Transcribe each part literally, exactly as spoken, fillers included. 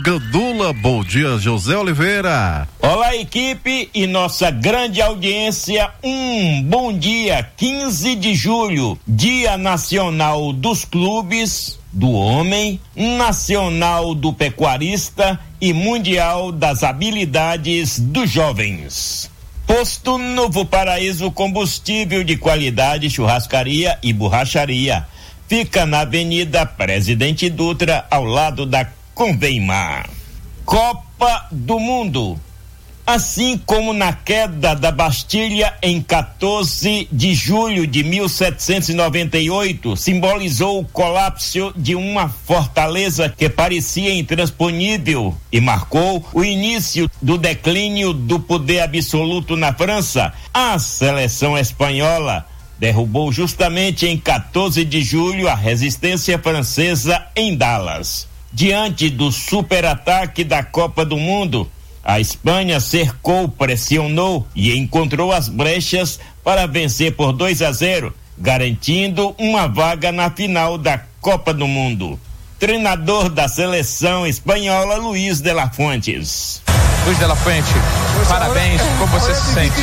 Gandula, bom dia, José Oliveira. Olá, equipe e nossa grande audiência, um bom dia. Quinze de julho, Dia Nacional dos Clubes, do Homem, Nacional do Pecuarista e Mundial das Habilidades dos Jovens. Posto Novo Paraíso, combustível de qualidade, churrascaria e borracharia. Fica na Avenida Presidente Dutra, ao lado da Convemar. Copa do Mundo. Assim como na queda da Bastilha em quatorze de julho de mil setecentos e noventa e oito, simbolizou o colapso de uma fortaleza que parecia intransponível e marcou o início do declínio do poder absoluto na França, a seleção espanhola derrubou justamente em quatorze de julho a resistência francesa em Dallas. Diante do superataque da Copa do Mundo, a Espanha cercou, pressionou e encontrou as brechas para vencer por dois a zero, garantindo uma vaga na final da Copa do Mundo. Treinador da seleção espanhola, Luiz de la Fuentes. Luiz de la Fuente, parabéns, como você se sente?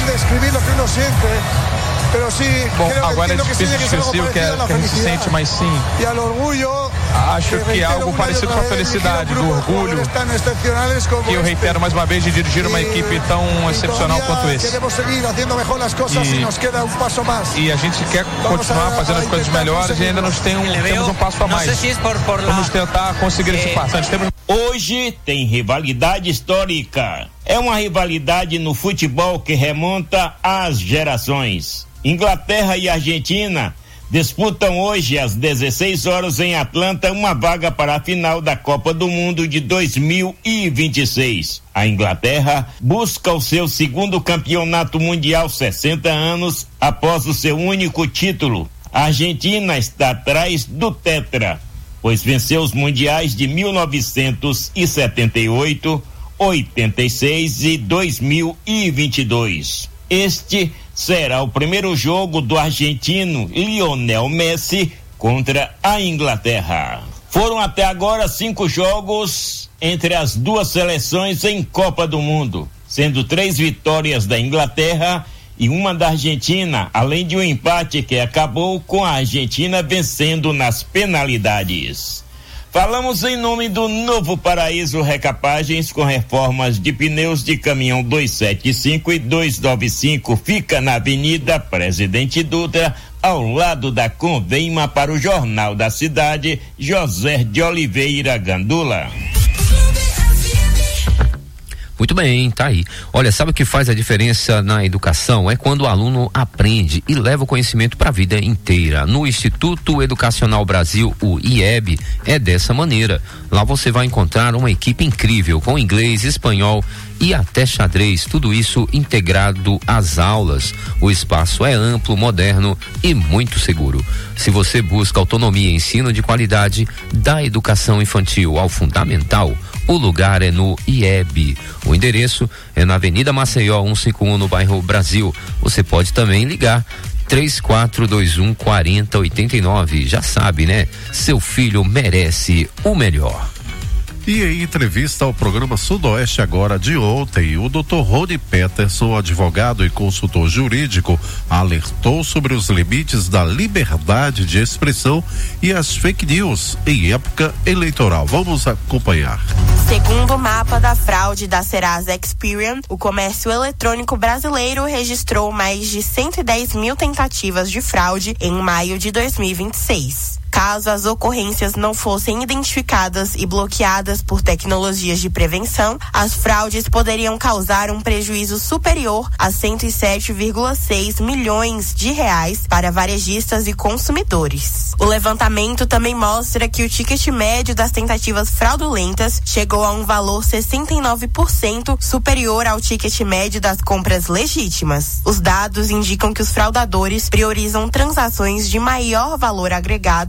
Bom, agora é difícil de descrever o que, é, que a gente sente, mas sim, acho que é algo parecido com a felicidade, do orgulho, que eu reitero mais uma vez, de dirigir uma equipe tão excepcional quanto esse. E, e a gente quer continuar fazendo as coisas melhores e ainda nos tem um, temos um passo a mais. Vamos tentar conseguir esse passo. Hoje tem rivalidade histórica. É uma rivalidade no futebol que remonta às gerações. Inglaterra e Argentina disputam hoje às dezesseis horas em Atlanta uma vaga para a final da Copa do Mundo de dois mil e vinte e seis. A Inglaterra busca o seu segundo campeonato mundial, sessenta anos após o seu único título. A Argentina está atrás do tetra, pois venceu os mundiais de mil novecentos e setenta e oito, oitenta e seis e dois mil e vinte e dois. Este será o primeiro jogo do argentino Lionel Messi contra a Inglaterra. Foram até agora cinco jogos entre as duas seleções em Copa do Mundo, sendo três vitórias da Inglaterra e uma da Argentina, além de um empate que acabou com a Argentina vencendo nas penalidades. Falamos em nome do Novo Paraíso Recapagens, com reformas de pneus de caminhão duzentos e setenta e cinco e duzentos e noventa e cinco. Fica na Avenida Presidente Dutra, ao lado da Convema, para o Jornal da Cidade, José de Oliveira Gandula. Muito bem, tá aí. Olha, sabe o que faz a diferença na educação? É quando o aluno aprende e leva o conhecimento para a vida inteira. No Instituto Educacional Brasil, o I E B, é dessa maneira. Lá você vai encontrar uma equipe incrível, com inglês, espanhol e até xadrez, tudo isso integrado às aulas. O espaço é amplo, moderno e muito seguro. Se você busca autonomia e ensino de qualidade, da educação infantil ao fundamental, o lugar é no I E B. O endereço é na Avenida Maceió cento e cinquenta e um, no bairro Brasil. Você pode também ligar três quatro dois um, quatro zero oito nove. Já sabe, né? Seu filho merece o melhor. E em entrevista ao programa Sudoeste Agora de ontem, o doutor Rony Peterson, advogado e consultor jurídico, alertou sobre os limites da liberdade de expressão e as fake news em época eleitoral. Vamos acompanhar. Segundo o mapa da fraude da Serasa Experian, o comércio eletrônico brasileiro registrou mais de cento e dez mil tentativas de fraude em maio de dois mil e vinte e seis. Caso as ocorrências não fossem identificadas e bloqueadas por tecnologias de prevenção, as fraudes poderiam causar um prejuízo superior a cento e sete vírgula seis milhões de reais para varejistas e consumidores. O levantamento também mostra que o ticket médio das tentativas fraudulentas chegou a um valor sessenta e nove por cento superior ao ticket médio das compras legítimas. Os dados indicam que os fraudadores priorizam transações de maior valor agregado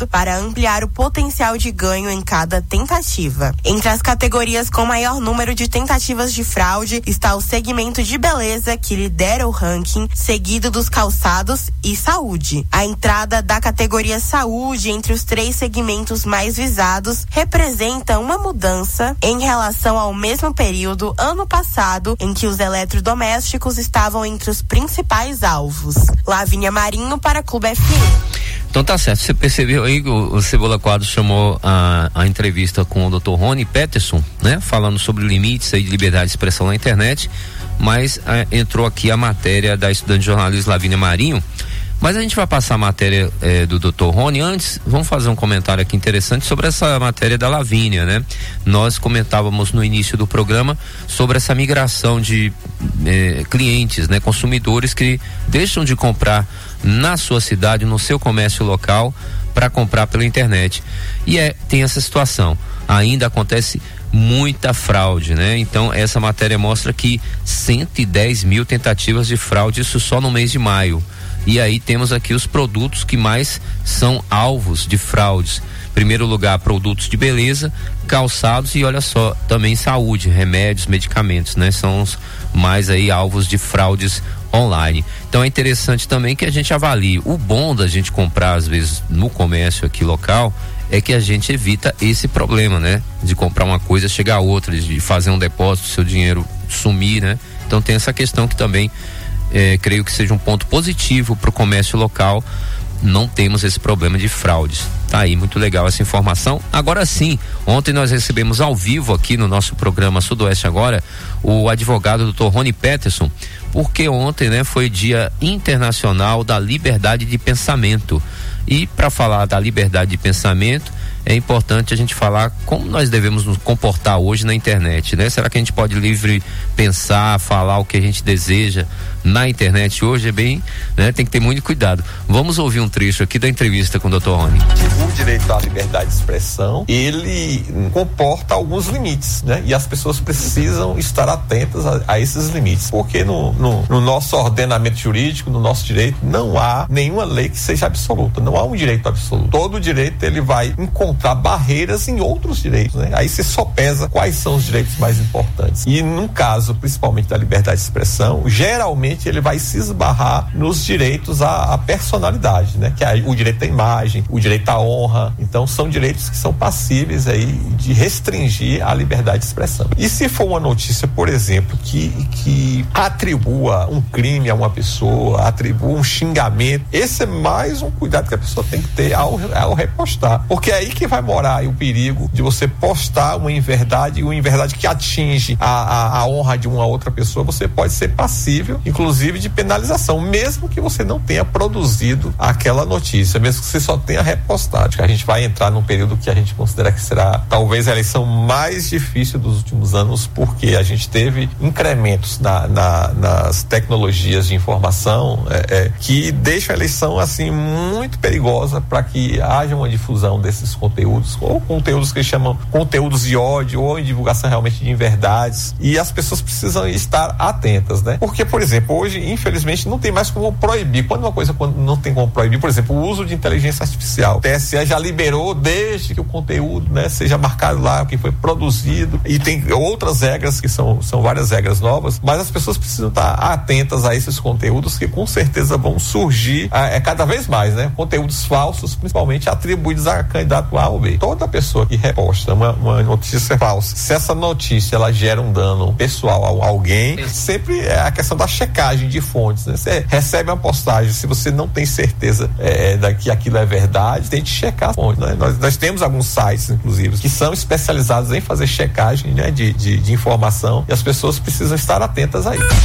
para ampliar o potencial de ganho em cada tentativa. Entre as categorias com maior número de tentativas de fraude está o segmento de beleza, que lidera o ranking, seguido dos calçados e saúde. A entrada da categoria saúde entre os três segmentos mais visados representa uma mudança em relação ao mesmo período ano passado, em que os eletrodomésticos estavam entre os principais alvos. Lavínia Marinho para Clube F M. Então tá certo, você percebeu aí que o, o Cebola Quadros chamou a, a entrevista com o doutor Rony Peterson, né? Falando sobre limites aí de liberdade de expressão na internet, mas a, entrou aqui a matéria da estudante de jornalismo Lavínia Marinho, mas a gente vai passar a matéria eh, do doutor Rony. Antes, vamos fazer um comentário aqui interessante sobre essa matéria da Lavínia, né? Nós comentávamos no início do programa sobre essa migração de eh, clientes, né? Consumidores que deixam de comprar na sua cidade, no seu comércio local, para comprar pela internet. E é, tem essa situação. Ainda acontece muita fraude, né? Então essa matéria mostra que cento e dez mil tentativas de fraude, isso só no mês de maio. E aí temos aqui os produtos que mais são alvos de fraudes. Primeiro lugar, produtos de beleza, calçados e olha só, também saúde, remédios, medicamentos, né? São os mais aí alvos de fraudes online. Então é interessante também que a gente avalie. O bom da gente comprar às vezes no comércio aqui local é que a gente evita esse problema, né? De comprar uma coisa, chegar a outra, de fazer um depósito, seu dinheiro sumir, né? Então tem essa questão que também É, creio que seja um ponto positivo para o comércio local. Não temos esse problema de fraudes. Tá aí, muito legal essa informação. Agora sim, ontem nós recebemos ao vivo aqui no nosso programa Sudoeste Agora o advogado doutor Rony Peterson, porque ontem, né, foi Dia Internacional da Liberdade de Pensamento. E para falar da liberdade de pensamento, é importante a gente falar como nós devemos nos comportar hoje na internet, né? Será que a gente pode livre pensar, falar o que a gente deseja na internet hoje? É bem, né? Tem que ter muito cuidado. Vamos ouvir um trecho aqui da entrevista com o doutor Rony. O direito à liberdade de expressão, ele comporta alguns limites, né? E as pessoas precisam estar atentas a, a esses limites, porque no, no, no nosso ordenamento jurídico, no nosso direito, não há nenhuma lei que seja absoluta, não há um direito absoluto. Todo direito, ele vai encontrar barreiras em outros direitos, né? Aí você só pesa quais são os direitos mais importantes. E no caso, principalmente da liberdade de expressão, geralmente ele vai se esbarrar nos direitos à, à personalidade, né? Que é o direito à imagem, o direito à honra. Então são direitos que são passíveis aí de restringir a liberdade de expressão. E se for uma notícia, por exemplo, que, que atribua um crime a uma pessoa, atribua um xingamento, esse é mais um cuidado que a pessoa tem que ter ao, ao repostar, porque é aí que vai morar aí o perigo de você postar uma inverdade, uma inverdade que atinge a, a, a honra de uma outra pessoa. Você pode ser passível, inclusive, de penalização, mesmo que você não tenha produzido aquela notícia, mesmo que você só tenha repostado. A gente vai entrar num período que a gente considera que será talvez a eleição mais difícil dos últimos anos, porque a gente teve incrementos na, na, nas tecnologias de informação é, é, que deixam a eleição assim muito perigosa para que haja uma difusão desses conteúdos, ou conteúdos que eles chamam conteúdos de ódio, ou em divulgação realmente de inverdades, e as pessoas precisam estar atentas, né? Porque, por exemplo, hoje, infelizmente, não tem mais como proibir. Quando uma coisa quando não tem como proibir, por exemplo, o uso de inteligência artificial, o T S E já liberou desde que o conteúdo, né, seja marcado lá, que foi produzido, e tem outras regras que são, são várias regras novas, mas as pessoas precisam estar atentas a esses conteúdos que com certeza vão surgir é, cada vez mais, né? Conteúdos falsos, principalmente atribuídos a candidato A ou B. Toda pessoa que reposta uma, uma notícia falsa, se essa notícia ela gera um dano pessoal a alguém, sempre é a questão da checagem de fontes, né? Você recebe uma postagem, se você não tem certeza é, da que aquilo é verdade, tem que checar a fonte, né? Nós, nós temos alguns sites, inclusive, que são especializados em fazer checagem, né, de, de, de informação, e as pessoas precisam estar atentas a isso.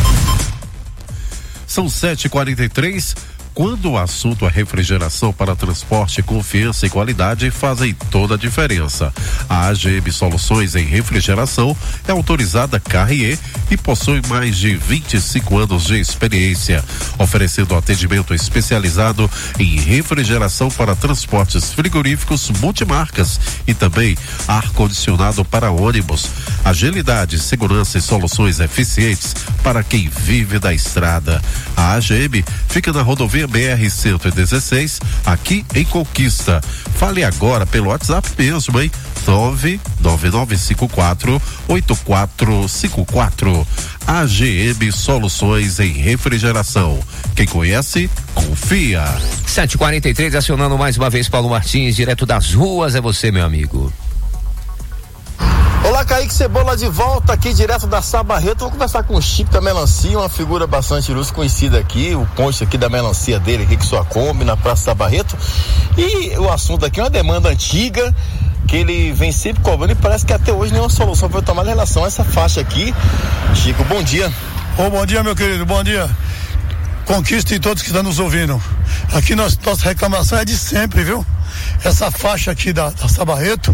São sete e quarenta e três. Quando o assunto é refrigeração para transporte, confiança e qualidade fazem toda a diferença. A A G M Soluções em Refrigeração é autorizada Carrier e possui mais de vinte e cinco anos de experiência, oferecendo atendimento especializado em refrigeração para transportes frigoríficos multimarcas e também ar-condicionado para ônibus. Agilidade, segurança e soluções eficientes para quem vive da estrada. A A G M fica na rodovia Rodovia B R cento e dezesseis, aqui em Conquista. Fale agora pelo WhatsApp mesmo, hein? nove nove nove cinco quatro oito quatro cinco quatro. A G M Soluções em Refrigeração. Quem conhece, confia. sete e quarenta e três, acionando mais uma vez Paulo Martins, direto das ruas. É você, meu amigo. Olá, Kaique Cebola, de volta aqui direto da Sabarreto. Vou conversar com o Chico da Melancia, uma figura bastante ilustre, conhecida aqui, o ponto aqui da melancia dele, aqui que sua Kombi, na Praça Sabarreto. E o assunto aqui é uma demanda antiga, que ele vem sempre cobrando e parece que até hoje nenhuma solução foi tomada em relação a essa faixa aqui. Chico, bom dia. Ô, bom dia, meu querido, bom dia. Conquista e todos que estão nos ouvindo. Aqui nós, nossa reclamação é de sempre, viu? Essa faixa aqui da, da Sabarreto,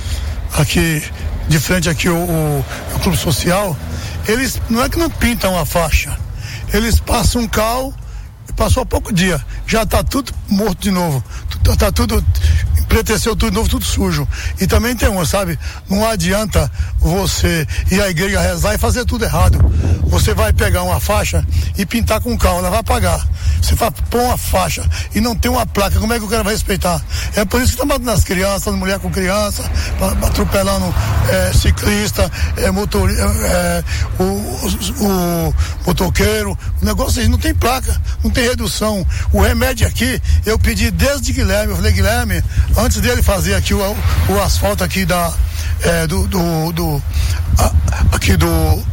aqui de frente aqui o, o, o Clube Social, eles não é que não pintam a faixa, eles passam um cal, passou há pouco dia, já tá tudo morto de novo, tá, tá tudo, empreteceu tudo de novo, tudo sujo. E também tem uma, sabe, não adianta você ir à igreja rezar e fazer tudo errado. Você vai pegar uma faixa e pintar com cal, ela vai pagar. Você vai pôr uma faixa e não tem uma placa, como é que o cara vai respeitar? É por isso que tá matando as crianças, as mulheres com criança, atropelando é, ciclista, é, motor, é, o, o, o motoqueiro. O negócio aí não tem placa, não tem redução. O remédio aqui, eu pedi desde Guilherme, eu falei, Guilherme, antes dele fazer aqui o, o asfalto aqui da, é, do, do, do a, aqui do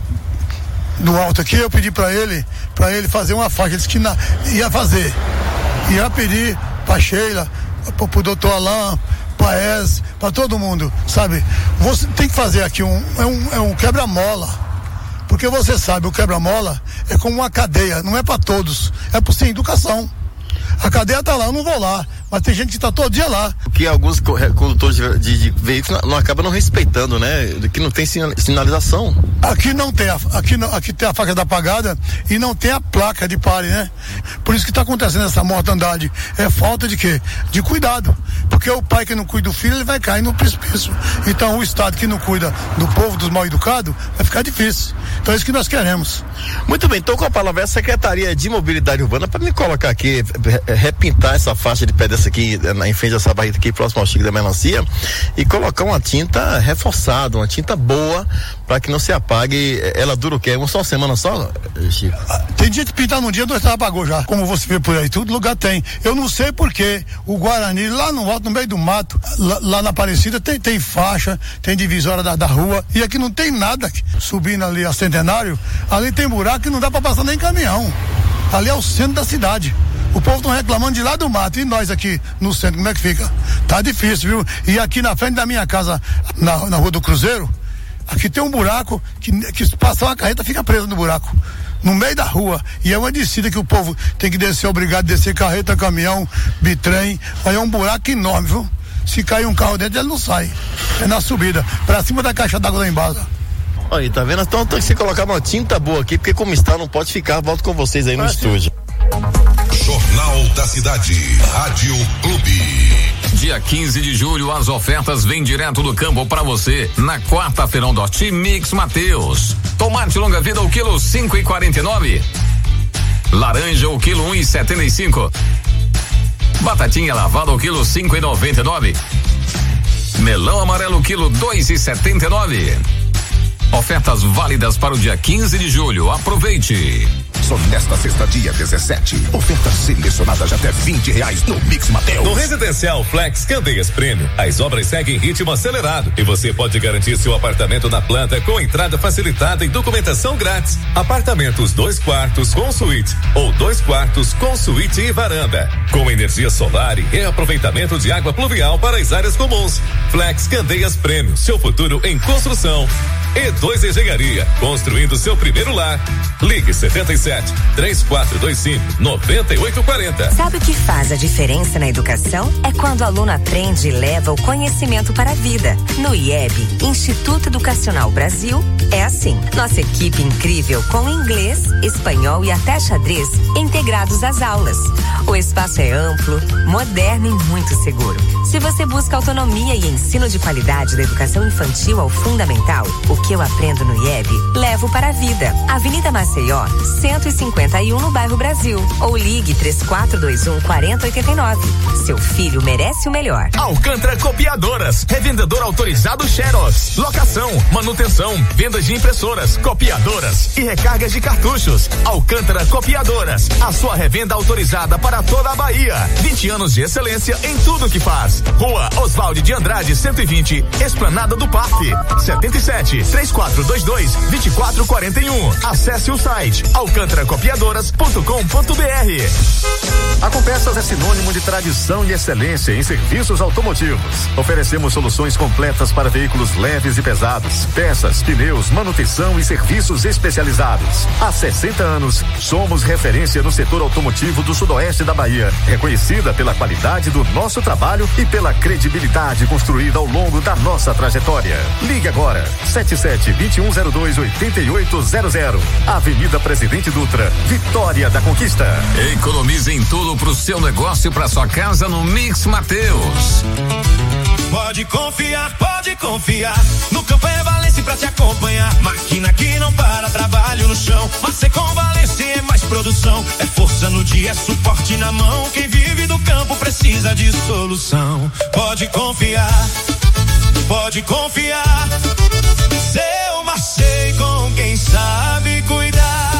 do alto aqui, eu pedi pra ele, pra ele fazer uma faixa, ele disse que na, ia fazer, ia pedir pra Sheila, pro, pro doutor Alain, pra Ez, pra todo mundo, sabe, você tem que fazer aqui um, é um, é um quebra-mola, porque você sabe, o quebra-mola é como uma cadeia, não é pra todos, é por sem educação. A cadeia tá lá, eu não vou lá, mas tem gente que tá todo dia lá. Que alguns condutores de, de, de veículos não, não acabam não respeitando, né? Que não tem sinalização. Aqui não tem, a, aqui, não, aqui tem a faixa da apagada e não tem a placa de pare, né? Por isso que tá acontecendo essa mortandade. É falta de quê? De cuidado. Porque o pai que não cuida do filho, ele vai cair no precipício. Então o Estado que não cuida do povo, dos mal educados, vai ficar difícil. Então é isso que nós queremos. Muito bem, então com a palavra é a Secretaria de Mobilidade Urbana para me colocar aqui, repintar essa faixa de pedestre aqui em frente dessa barreira aqui próximo ao Chico da Melancia e colocar uma tinta reforçada, uma tinta boa para que não se apague. Ela dura o quê? Uma só semana só, Chico? Tem dia de pintar num dia, dois já apagou já. Como você vê por aí, tudo lugar tem. Eu não sei porquê. O Guarani, lá no alto, no meio do mato, lá, lá na Aparecida, tem, tem faixa, tem divisória da, da rua, e aqui não tem nada. Subindo ali a Centenário, ali tem buraco que não dá para passar nem caminhão. Ali é o centro da cidade. O povo tá reclamando de lá do mato, e nós aqui no centro, como é que fica? Tá difícil, viu? E aqui na frente da minha casa, na, na Rua do Cruzeiro, aqui tem um buraco que, que passar uma carreta fica presa no buraco, no meio da rua, e é uma descida que o povo tem que descer, obrigado a descer carreta, caminhão, bitrem, aí é um buraco enorme, viu? Se cair um carro dentro, ele não sai, é na subida, pra cima da caixa d'água lá embaixo. Aí, tá vendo? Então tem que se colocar uma tinta boa aqui, porque como está, não pode ficar. Volto com vocês aí no ah, estúdio. Jornal da Cidade, Rádio Clube. Dia quinze de julho, as ofertas vêm direto do campo para você. Na quarta-feirão do Horti Mix Mateus. Tomate longa vida o quilo cinco e quarenta e nove. Laranja o quilo um e setenta e cinco. Batatinha lavada o quilo cinco e noventa e nove. Melão amarelo quilo dois e setenta e nove. Ofertas válidas para o dia quinze de julho. Aproveite. Só nesta sexta, dia dezessete. Ofertas selecionadas até vinte reais no Mix Mateus. No Residencial Flex Candeias Prêmio, as obras seguem em ritmo acelerado e você pode garantir seu apartamento na planta com entrada facilitada e documentação grátis. Apartamentos dois quartos com suíte ou dois quartos com suíte e varanda, com energia solar e reaproveitamento de água pluvial para as áreas comuns. Flex Candeias Prêmio, seu futuro em construção. E dois Engenharia, construindo seu primeiro lar. Ligue setenta e sete, três quatro dois cinco, nove oito quatro zero. Sabe o que faz a diferença na educação? É quando o aluno aprende e leva o conhecimento para a vida. No I E B, Instituto Educacional Brasil, é assim. Nossa equipe incrível com inglês, espanhol e até xadrez integrados às aulas. O espaço é amplo, moderno e muito seguro. Se você busca autonomia e ensino de qualidade da educação infantil ao fundamental, o O que eu aprendo no I E B, levo para a vida. Avenida Maceió, cento e cinquenta e um no bairro Brasil. Ou ligue três quatro dois um, quatro zero oito nove. Seu filho merece o melhor. Alcântara Copiadoras, revendedor autorizado Xerox, locação, manutenção, vendas de impressoras, copiadoras e recargas de cartuchos. Alcântara Copiadoras, a sua revenda autorizada para toda a Bahia. vinte anos de excelência em tudo que faz. Rua Oswaldo de Andrade, cento e vinte, Esplanada do Parque. setenta e sete, três quatro dois dois, vinte e quatro quarenta e um. Acesse o site alcântara copiadoras ponto com ponto br. A Compeças é sinônimo de tradição e excelência em serviços automotivos. Oferecemos soluções completas para veículos leves e pesados, peças, pneus, manutenção e serviços especializados. Há sessenta anos, somos referência no setor automotivo do sudoeste da Bahia, reconhecida pela qualidade do nosso trabalho e pela credibilidade construída ao longo da nossa trajetória. Ligue agora, sete sete, dois um zero dois, oito oito zero zero. Avenida Presidente Dutra, Vitória da Conquista. Economize em tudo pro seu negócio e pra sua casa no Mix Mateus. Pode confiar, pode confiar. No campo é Valência pra te acompanhar. Máquina que não para, trabalho no chão. Mas com Valência é mais produção. É força no dia, é suporte na mão. Quem vive do campo precisa de solução. Pode confiar, pode confiar. Seu Marcei com quem sabe cuidar.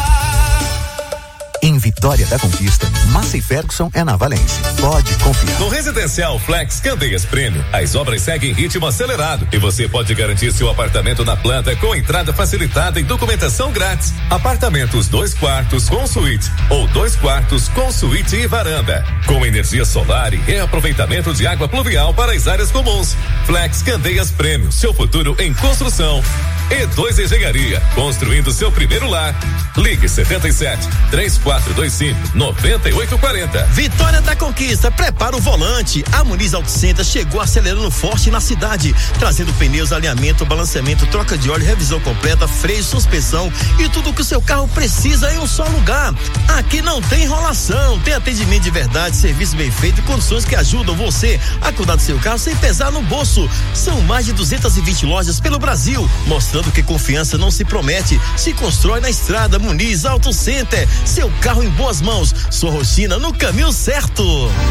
Em Vitória da Conquista, Massey Ferguson é na Valência. Pode confiar. No Residencial Flex Candeias Prêmio, as obras seguem em ritmo acelerado e você pode garantir seu apartamento na planta com entrada facilitada e documentação grátis. Apartamentos dois quartos com suíte ou dois quartos com suíte e varanda, com energia solar e reaproveitamento de água pluvial para as áreas comuns. Flex Candeias Prêmio, seu futuro em construção. E dois Engenharia, construindo seu primeiro lar. Ligue setenta e sete, três quatro dois cinco, nove oito quatro zero. Vitória da Conquista, prepara o volante. A Muniz Auto Center chegou acelerando forte na cidade, trazendo pneus, alinhamento, balanceamento, troca de óleo, revisão completa, freio, suspensão e tudo que o seu carro precisa em um só lugar. Aqui não tem enrolação, tem atendimento de verdade, serviço bem feito e condições que ajudam você a cuidar do seu carro sem pesar no bolso. São mais de duzentas e vinte lojas pelo Brasil, mostrando que confiança não se promete, se constrói na estrada. Muniz Auto Center, seu carro em boas mãos, sua rotina no caminho certo.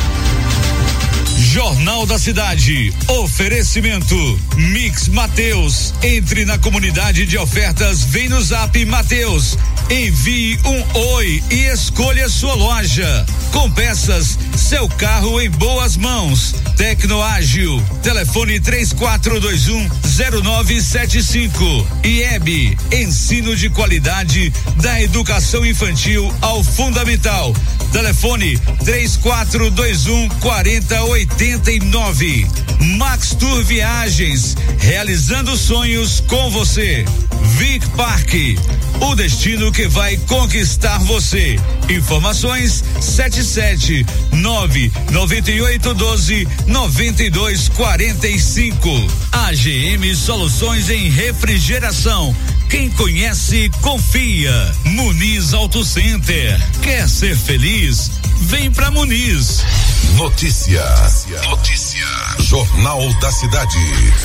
Jornal da Cidade, oferecimento Mix Mateus. Entre na comunidade de ofertas, vem no Zap Mateus, envie um oi e escolha sua loja. Com peças, seu carro em boas mãos. Tecnoágil, telefone três quatro dois um, zero nove sete cinco. I E B, ensino de qualidade da educação infantil ao fundamental. Telefone três quatro dois um, quatro zero oito nove. Max Tour Viagens, realizando sonhos com você. Vic Park, o destino que vai conquistar você. Informações sete sete nove nove oito um dois nove dois quatro cinco. A G M Soluções em Refrigeração. Quem conhece, confia. Muniz Auto Center. Quer ser feliz? Vem pra Muniz. Notícia. Notícia. Jornal da Cidade.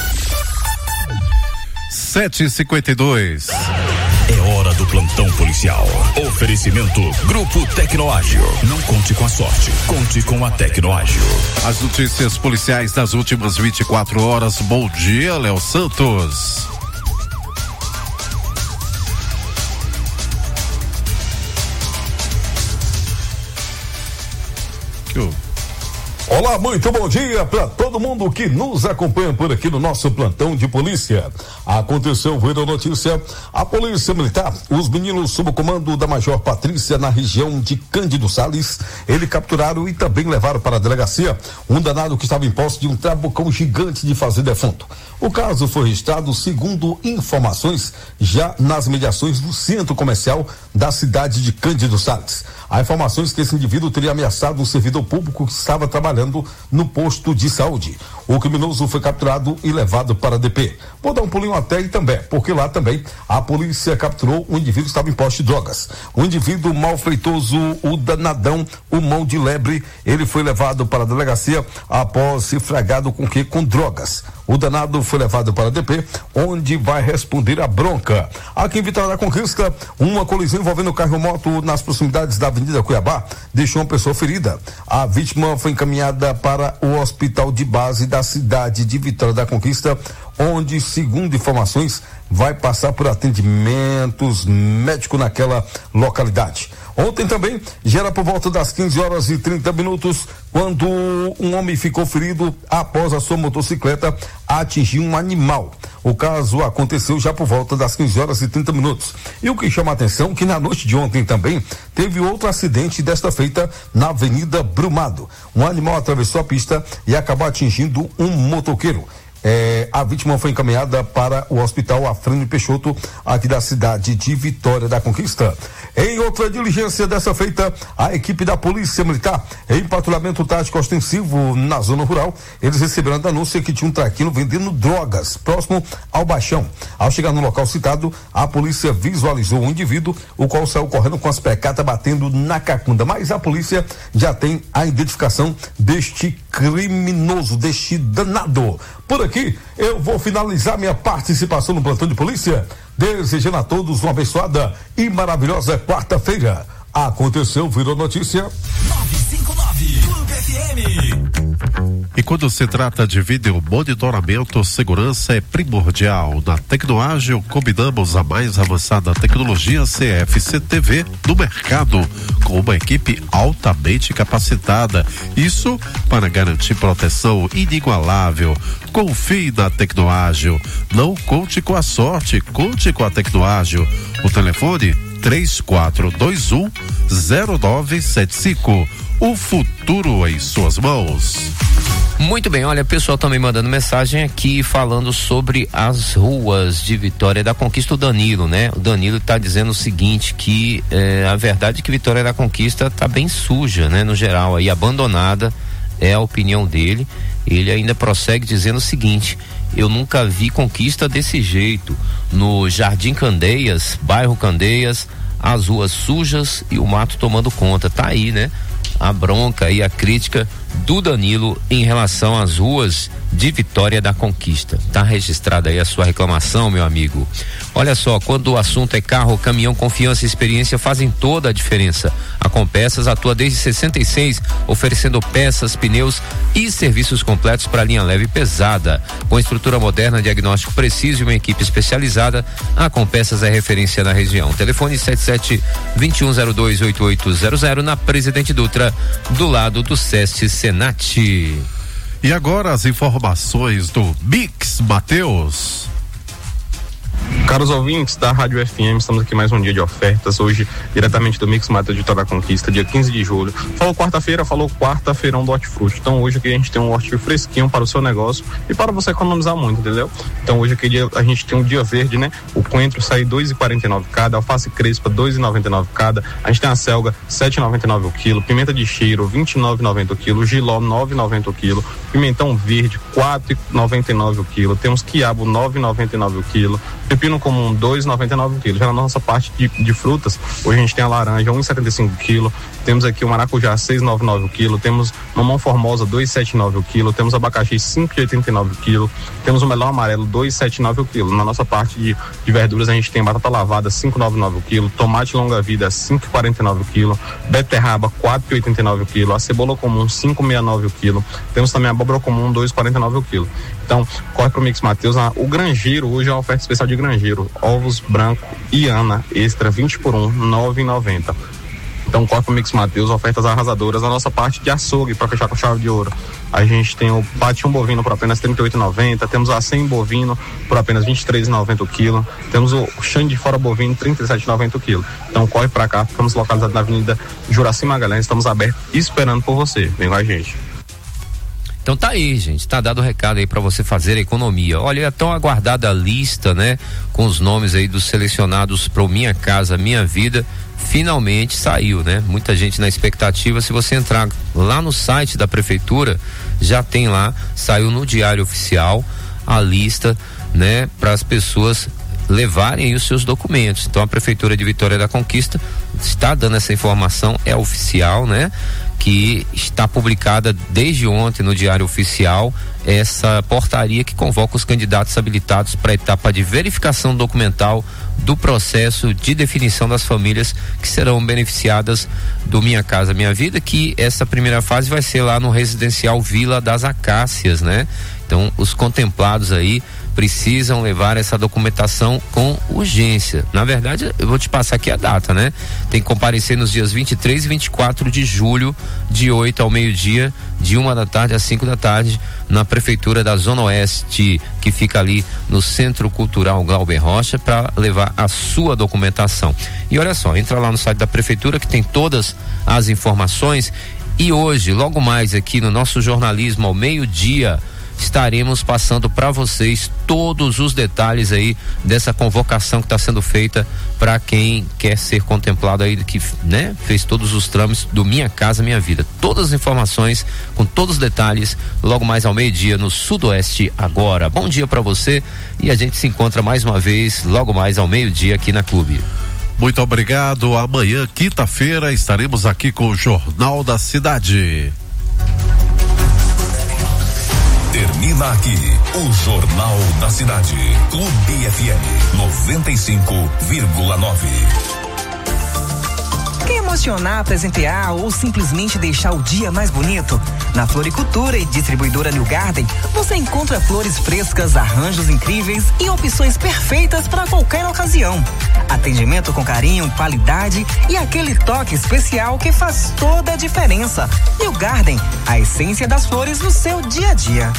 sete e cinquenta e dois. É hora do plantão policial. Oferecimento Grupo Tecnoágil. Não conte com a sorte, conte com a Tecnoágil. As notícias policiais das últimas vinte e quatro horas. Bom dia, Léo Santos. Que o Olá, muito bom dia para todo mundo que nos acompanha por aqui no nosso plantão de polícia. Aconteceu, veio a notícia, a Polícia Militar, os meninos sob o comando da Major Patrícia na região de Cândido Sales, eles capturaram e também levaram para a delegacia um danado que estava em posse de um trabucão gigante de fazer defunto. O caso foi registrado, segundo informações, já nas mediações do centro comercial da cidade de Cândido Sales. Há informações que esse indivíduo teria ameaçado um servidor público que estava trabalhando no posto de saúde. O criminoso foi capturado e levado para a D P. Vou dar um pulinho até aí também, porque lá também a polícia capturou um indivíduo que estava em posse de drogas. Um indivíduo malfeitoso, o danadão, o mão de lebre, ele foi levado para a delegacia após ser flagrado com que? Com drogas. O danado foi levado para a D P, onde vai responder a bronca. Aqui em Vitória da Conquista, uma colisão envolvendo carro e moto nas proximidades da Avenida Cuiabá deixou uma pessoa ferida. A vítima foi encaminhada para o hospital de base da cidade de Vitória da Conquista, onde, segundo informações, vai passar por atendimentos médicos naquela localidade. Ontem também, já era por volta das quinze horas e trinta minutos, quando um homem ficou ferido após a sua motocicleta atingir um animal. O caso aconteceu já por volta das quinze horas e trinta minutos. E o que chama a atenção é que na noite de ontem também teve outro acidente, desta feita na Avenida Brumado. Um animal atravessou a pista e acabou atingindo um motoqueiro. É, a vítima foi encaminhada para o hospital Afrânio Peixoto, aqui da cidade de Vitória da Conquista. Em outra diligência dessa feita, a equipe da Polícia Militar, em patrulhamento tático ostensivo na zona rural, eles receberam a denúncia que tinha um traquino vendendo drogas próximo ao Baixão. Ao chegar no local citado, a polícia visualizou o indivíduo, o qual saiu correndo com as pecatas batendo na cacunda. Mas a polícia já tem a identificação deste criminoso, deste danado. Por aqui, eu vou finalizar minha participação no plantão de polícia, desejando a todos uma abençoada e maravilhosa quarta-feira. Aconteceu, virou notícia. nove cinco nove Clube F M. E quando se trata de vídeo monitoramento, segurança é primordial. Na Tecnoágil, combinamos a mais avançada tecnologia C F C T V do mercado, com uma equipe altamente capacitada. Isso para garantir proteção inigualável. Confie na Tecnoágil. Não conte com a sorte, conte com a Tecnoágil. O telefone três quatro dois um zero nove sete cinco. O futuro em suas mãos. Muito bem, olha, o pessoal também mandando mensagem aqui falando sobre as ruas de Vitória da Conquista, o Danilo, né? O Danilo está dizendo o seguinte, que é, a verdade é que Vitória da Conquista tá bem suja, né? No geral, aí abandonada, é a opinião dele. Ele ainda prossegue dizendo o seguinte: eu nunca vi Conquista desse jeito. No Jardim Candeias, bairro Candeias, as ruas sujas e o mato tomando conta. Tá aí, né? A bronca e a crítica do Danilo em relação às ruas de Vitória da Conquista. Tá registrada aí a sua reclamação, meu amigo. Olha só, quando o assunto é carro, caminhão, confiança e experiência fazem toda a diferença. A Compeças atua desde sessenta e seis, oferecendo peças, pneus e serviços completos para linha leve e pesada. Com estrutura moderna, diagnóstico preciso e uma equipe especializada, a Compeças é referência na região. Telefone sete sete dois um zero dois oito oito zero zero na Presidente Dutra, do lado do SESC Senat. E agora as informações do Mix Mateus. Caros ouvintes da Rádio F M, estamos aqui mais um dia de ofertas, hoje diretamente do Mix Mateus de Vitória da Conquista, dia quinze de julho. Falou quarta-feira, falou quarta-feirão do hortifruti. Então hoje aqui a gente tem um hortifruti fresquinho para o seu negócio e para você economizar muito, entendeu? Então hoje aqui a gente tem um dia verde, né? O coentro sai dois e quarenta e nove cada, alface crespa dois e noventa e nove cada, a gente tem a selga sete e noventa e nove o quilo, pimenta de cheiro vinte e nove e noventa o quilo, giló nove e noventa o quilo, pimentão verde quatro e noventa e nove o quilo, temos quiabo nove e noventa e nove o quilo, pepino comum dois e noventa e nove o quilo. Já na nossa parte de, de frutas, hoje a gente tem a laranja um e setenta e cinco o quilo, temos aqui o maracujá seis e noventa e nove o quilo, temos mamão formosa dois e setenta e nove o quilo, temos abacaxi cinco e oitenta e nove o quilo, temos o melão amarelo dois e setenta e nove o quilo. Na nossa parte de, de verduras a gente tem batata lavada cinco e noventa e nove o quilo, tomate longa vida cinco e quarenta e nove o quilo, beterraba quatro e oitenta e nove o quilo, a cebola comum cinco e sessenta e nove o quilo, temos também a abóbora comum dois e quarenta e nove o quilo. Então, corre pro Mix Mateus. O grangeiro, hoje é uma oferta especial de grangeiro. Ovos branco e Ana extra vinte por um, nove e noventa. Então, corre pro Mix Mateus, ofertas arrasadoras. Na nossa parte de açougue, para fechar com chave de ouro, a gente tem o patinho bovino por apenas trinta e oito e noventa. Temos a cem bovino por apenas vinte e três e noventa o quilo. Temos o xande de fora bovino trinta e sete e noventa o quilo. Então, corre para cá. Ficamos localizados na Avenida Juraci Magalhães. Estamos abertos esperando por você. Vem com a gente. Então tá aí, gente, tá dado o recado aí para você fazer a economia. Olha, a tão aguardada lista, né, com os nomes aí dos selecionados pro Minha Casa Minha Vida, finalmente saiu, né? Muita gente na expectativa. Se você entrar lá no site da prefeitura, já tem lá, saiu no Diário Oficial a lista, né, para as pessoas levarem os seus documentos. Então a Prefeitura de Vitória da Conquista está dando essa informação, é oficial, né? Que está publicada desde ontem no Diário Oficial essa portaria que convoca os candidatos habilitados para a etapa de verificação documental do processo de definição das famílias que serão beneficiadas do Minha Casa Minha Vida, que essa primeira fase vai ser lá no residencial Vila das Acácias, né? Então os contemplados aí precisam levar essa documentação com urgência. Na verdade, eu vou te passar aqui a data, né? Tem que comparecer nos dias vinte e três e vinte e quatro de julho, de oito ao meio-dia, de uma da tarde às cinco da tarde, na Prefeitura da Zona Oeste, que fica ali no Centro Cultural Glauber Rocha, para levar a sua documentação. E olha só, entra lá no site da Prefeitura que tem todas as informações, e hoje, logo mais aqui no nosso jornalismo ao meio-dia, estaremos passando para vocês todos os detalhes aí dessa convocação que está sendo feita para quem quer ser contemplado aí, que, né, fez todos os trâmites do Minha Casa Minha Vida. Todas as informações com todos os detalhes logo mais ao meio-dia no Sudoeste Agora. Bom dia para você e a gente se encontra mais uma vez logo mais ao meio-dia aqui na Clube. Muito obrigado. Amanhã, quinta-feira, estaremos aqui com o Jornal da Cidade. Termina aqui o Jornal da Cidade. Clube F M noventa e cinco vírgula nove. Quer emocionar, presentear ou simplesmente deixar o dia mais bonito? Na Floricultura e Distribuidora New Garden, você encontra flores frescas, arranjos incríveis e opções perfeitas para qualquer ocasião. Atendimento com carinho, qualidade e aquele toque especial que faz toda a diferença. New Garden, a essência das flores no seu dia a dia.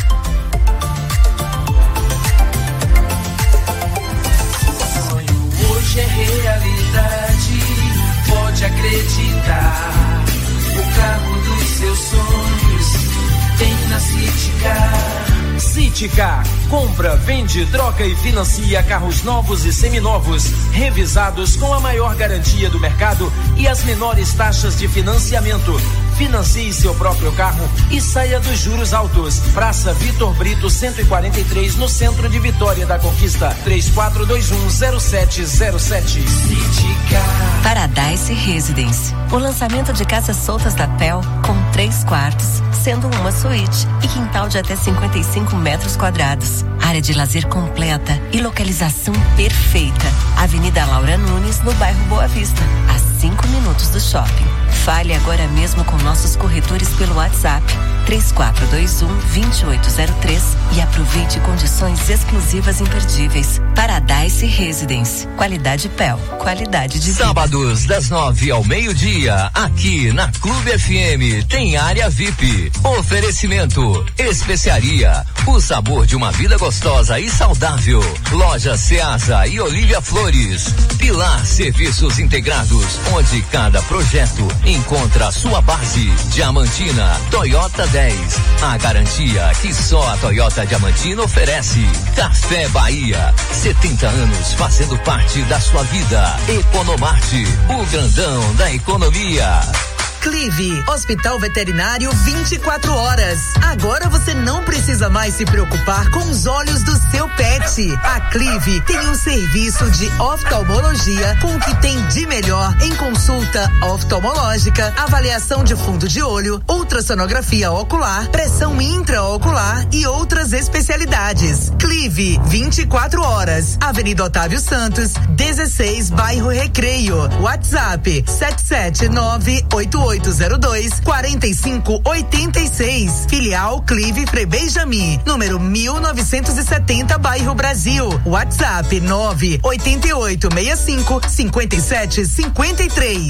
Hoje é realidade, pode acreditar. O carro dos seus sonhos tem na Citicar. Citicar, compra, vende, troca e financia carros novos e seminovos, revisados com a maior garantia do mercado e as menores taxas de financiamento. Financie seu próprio carro e saia dos juros altos. Praça Vitor Brito cento e quarenta e três, no centro de Vitória da Conquista. três quatro dois um zero sete zero sete. Citicar. Paradise Residence, o lançamento de casas soltas da P E L com três quartos, sendo uma suíte e quintal de até cinquenta e cinco metros quadrados. Área de lazer completa e localização perfeita. Avenida Laura Nunes, no bairro Boa Vista, a cinco minutos do shopping. Fale agora mesmo com nossos corretores pelo WhatsApp três quatro dois um, dois oito zero três e aproveite condições exclusivas imperdíveis. Paradise Residence, qualidade P E L, qualidade de vida. Sábados das nove ao meio-dia, aqui na Clube F M tem área V I P. Oferecimento Especiaria, o sabor de uma vida gostosa e saudável. Loja Ceasa e Olívia Flores. Pilar Serviços Integrados, onde cada projeto encontra a sua base. Diamantina, Toyota dez, a garantia que só a Toyota Diamantina oferece. Café Bahia, setenta anos fazendo parte da sua vida. Economarte, o grandão da economia. Clive, Hospital Veterinário vinte e quatro horas. Agora você não precisa mais se preocupar com os olhos do seu pet. A Clive tem um serviço de oftalmologia com o que tem de melhor em consulta oftalmológica, avaliação de fundo de olho, ultrassonografia ocular, pressão intraocular e outras especialidades. Clive, vinte e quatro horas. Avenida Otávio Santos, dezesseis, bairro Recreio. WhatsApp sete sete nove oito oito zero dois, quatro cinco oito seis. Filial Clive Frebeijami, número mil novecentos e setenta, bairro Brasil. WhatsApp nove oito oito seis cinco, cinco sete cinco três.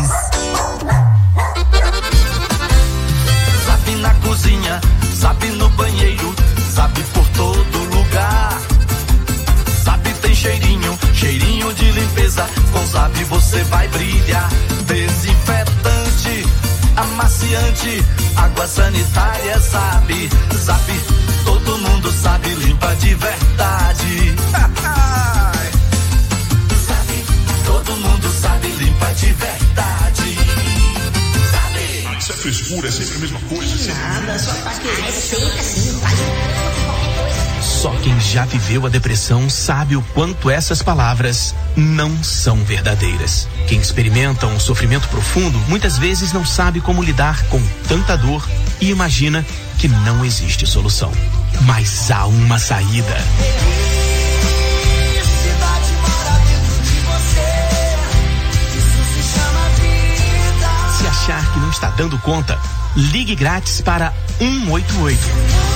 Zap na cozinha, zap no banheiro, zap por todo lugar. Zap tem cheirinho, cheirinho de limpeza. Com Zap você vai brilhar. Desinfetante, amaciante, água sanitária, sabe? Zap, todo mundo sabe, limpa de verdade. Zap, todo mundo sabe, limpa de verdade. Zap. Isso é frescura, é sempre a mesma coisa. Nada, só faz que é sempre assim, faz qualquer coisa. Só quem já viveu a depressão sabe o quanto essas palavras não são verdadeiras. Quem experimenta um sofrimento profundo muitas vezes não sabe como lidar com tanta dor e imagina que não existe solução. Mas há uma saída. Se achar que não está dando conta, ligue grátis para um oito oito.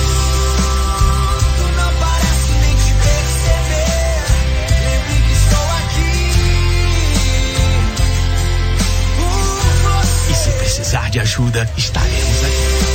E se precisar de ajuda, estaremos aqui.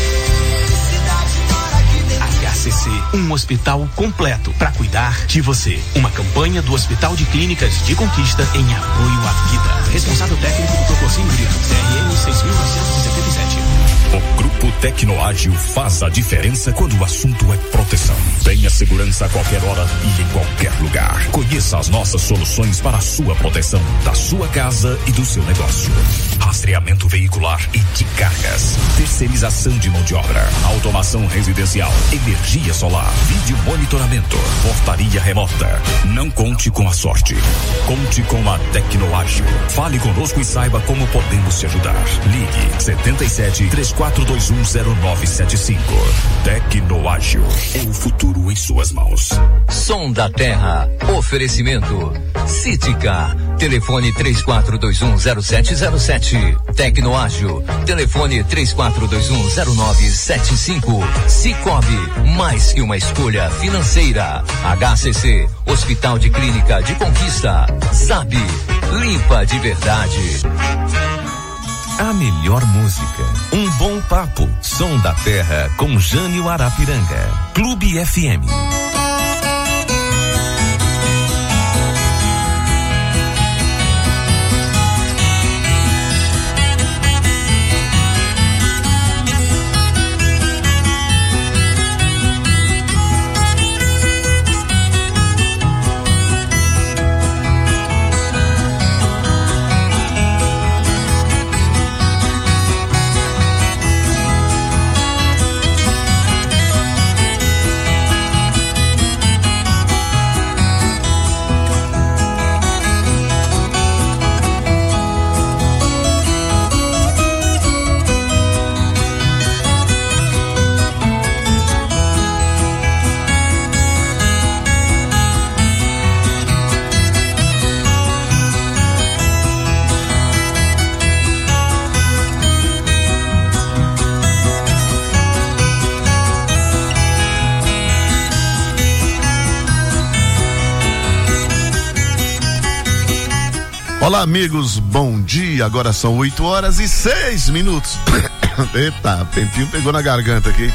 H C C, um hospital completo para cuidar de você. Uma campanha do Hospital de Clínicas de Conquista em apoio à vida. Responsável técnico do Procursinho Brito, C R M seis mil novecentos e setenta e sete. O Grupo Tecnoágil faz a diferença quando o assunto é proteção. Tenha segurança a qualquer hora e em qualquer lugar. Conheça as nossas soluções para a sua proteção, da sua casa e do seu negócio. Rastreamento veicular e de cargas. Terceirização de mão de obra. Automação residencial. Energia solar. Vídeo monitoramento. Portaria remota. Não conte com a sorte. Conte com a Tecnoágil. Fale conosco e saiba como podemos te ajudar. Ligue setenta e sete, três quatro dois um, zero nove sete cinco. Tecnoágil. É o futuro em suas mãos. Som da Terra. Oferecimento. Cítica. Telefone três quatro dois um, zero sete zero sete. Tecnoágil. Telefone três quatro dois um, zero nove sete cinco. Cicobi. Mais que uma escolha financeira. H C C. Hospital de Clínica de Conquista. Zab. Limpa de verdade. A melhor música, um bom papo, Som da Terra com Jânio Arapiranga, Clube F M. Olá, amigos, bom dia. Agora são oito horas e seis minutos. Eita, o tempinho pegou na garganta aqui.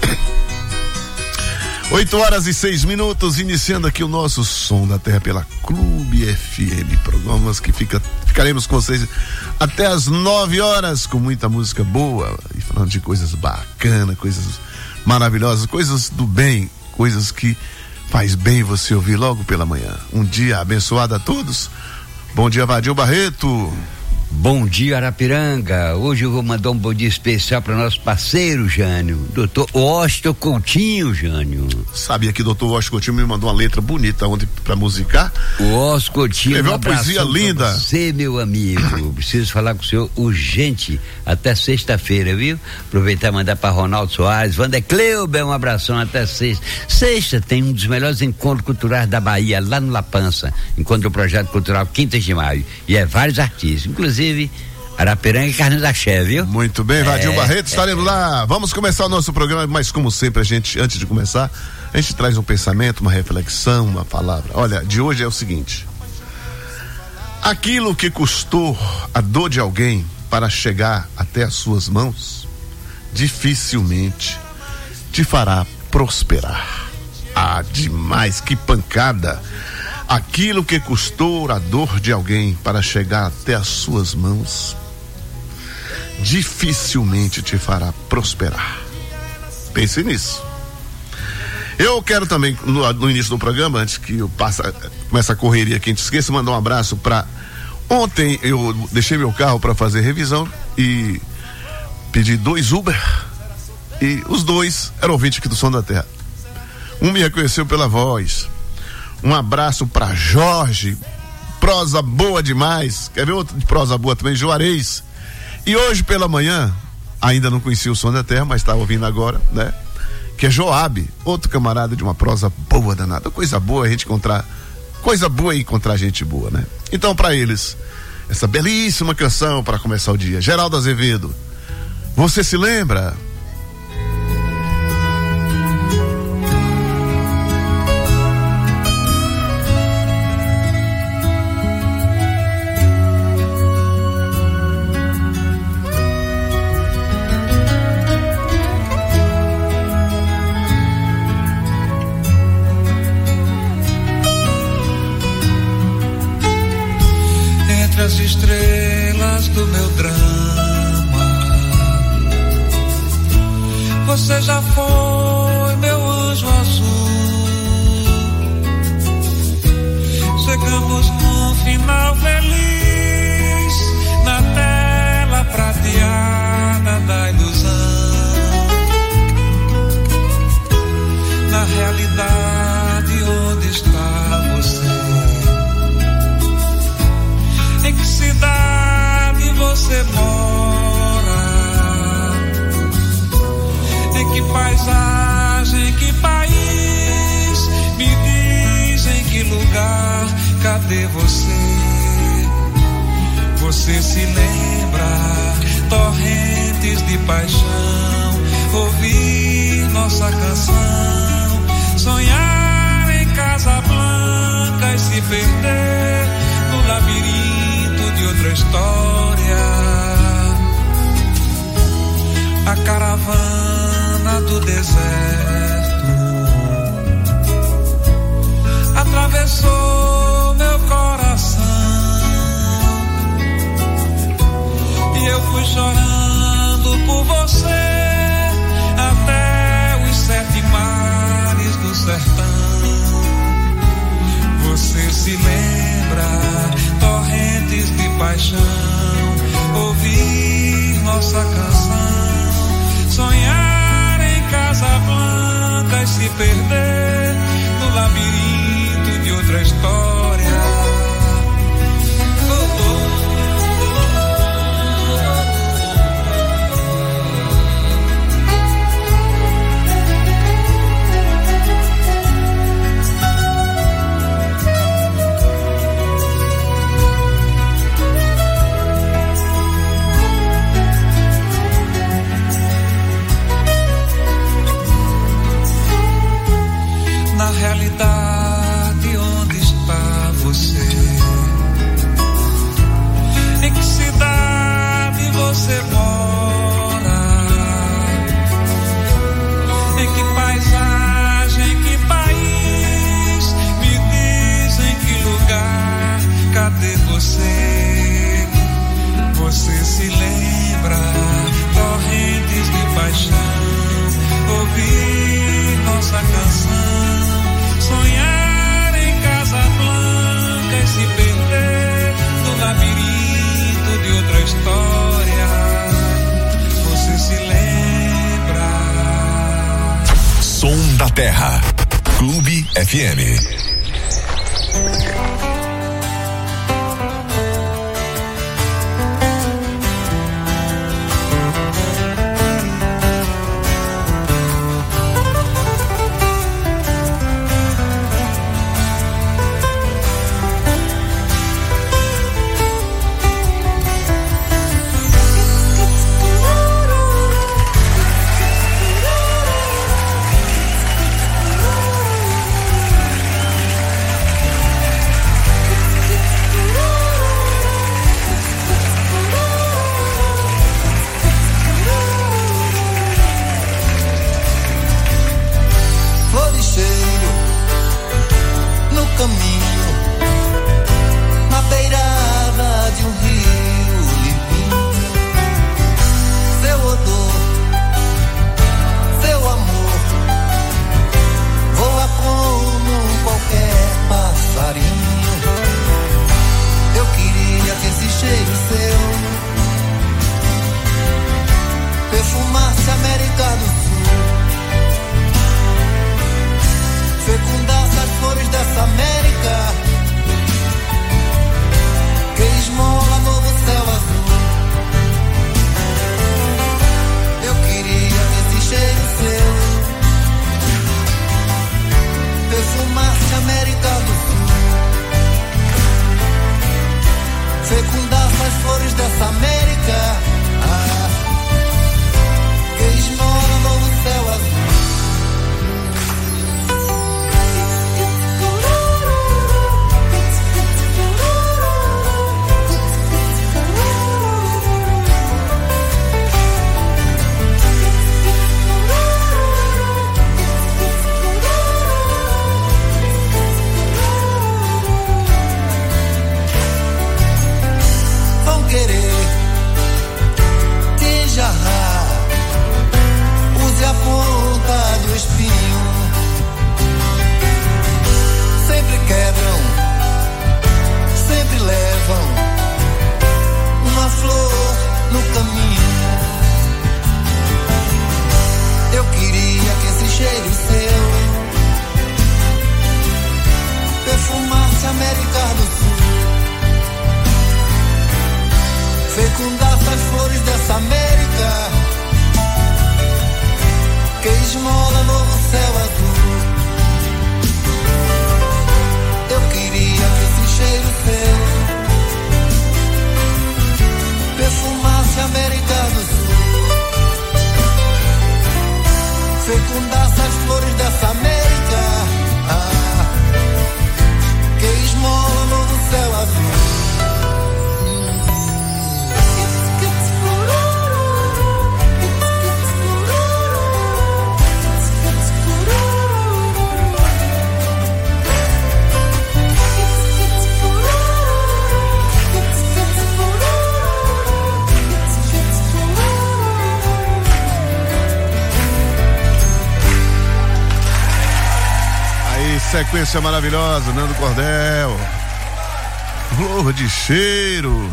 oito horas e seis minutos, iniciando aqui o nosso Som da Terra pela Clube F M. Programas que fica, ficaremos com vocês até as nove horas com muita música boa e falando de coisas bacanas, coisas maravilhosas, coisas do bem, coisas que faz bem você ouvir logo pela manhã. Um dia abençoado a todos. Bom dia, Vadil Barreto. Bom dia, Arapiranga. Hoje eu vou mandar um bom dia especial para nosso parceiro, Jânio, doutor Washington Coutinho, Jânio. Sabia que doutor Washington Coutinho me mandou uma letra bonita ontem para musicar? O Washington Coutinho. Teve uma poesia linda. Você, meu amigo, preciso falar com o senhor urgente até sexta-feira, viu? Aproveitar e mandar para Ronaldo Soares, Wander Cleuber, um abração até sexta. Sexta tem um dos melhores encontros culturais da Bahia, lá no La Pança. Encontro do Projeto Cultural Quintas de Maio. E é vários artistas, inclusive Arapiranga e Carne da Ché, viu? Muito bem, Vadil é, Barreto, estaremos é, lá. Vamos começar o nosso programa, mas como sempre, a gente, antes de começar, a gente traz um pensamento, uma reflexão, uma palavra. Olha, de hoje é o seguinte: aquilo que custou a dor de alguém para chegar até as suas mãos, dificilmente te fará prosperar. Ah, demais, que pancada! Aquilo que custou a dor de alguém para chegar até as suas mãos, dificilmente te fará prosperar. Pense nisso. Eu quero também, no, no início do programa, antes que eu passe, comece a correria aqui, a gente esqueça, mandar um abraço para... Ontem eu deixei meu carro para fazer revisão e pedi dois Uber, e os dois eram ouvintes aqui do Som da Terra. Um me reconheceu pela voz. Um abraço pra Jorge, prosa boa demais. Quer ver outro de prosa boa também? Juarez. E hoje pela manhã, ainda não conhecia o Som da Terra, mas estava ouvindo agora, né? Que é Joabe, outro camarada de uma prosa boa danada. Coisa boa a gente encontrar, coisa boa é encontrar gente boa, né? Então pra eles, essa belíssima canção para começar o dia. Geraldo Azevedo, você se lembra? As estrelas do meu drama, você já foi meu anjo azul. Chegamos num final feliz na tela prateada da ilusão. Na realidade, onde está você? Em que cidade você mora? Em que paisagem, em que país? Me diz em que lugar, cadê você? Você se lembra? Torrentes de paixão, ouvir nossa canção, sonhar em Casablanca e se perder no labirinto de outra história. A caravana do deserto atravessou meu coração e eu fui chorando por você até os sete mares do sertão. Você se lembra? Torrentes de paixão, ouvir nossa canção, sonhar em Casablanca e se perder no labirinto de outra história. Oh, oh. Na realidade, onde está você? Em que cidade você mora? Em que paisagem, em que país? Me diz em que lugar, cadê você? Você se lembra? Torrentes de paixão, ouvir nossa canção, sonhar em Casablanca e se perder no labirinto de outra história. Você se lembra? Som da Terra, Clube F M. fecundasse as flores dessa América, ah, que esmora no céu azul. Querer te jarrar, use a ponta do espinho. Sempre quebram, sempre levam uma flor no caminho. Eu queria que esse cheiro seu perfumasse a América do Sul, fecundasse as flores dessa América, que esmola novo céu azul. Eu queria que esse cheiro seu perfumasse a América do Sul, fecundasse as flores dessa América, ah, que esmola novo céu azul. Sequência maravilhosa, Nando Cordel, Flor de Cheiro.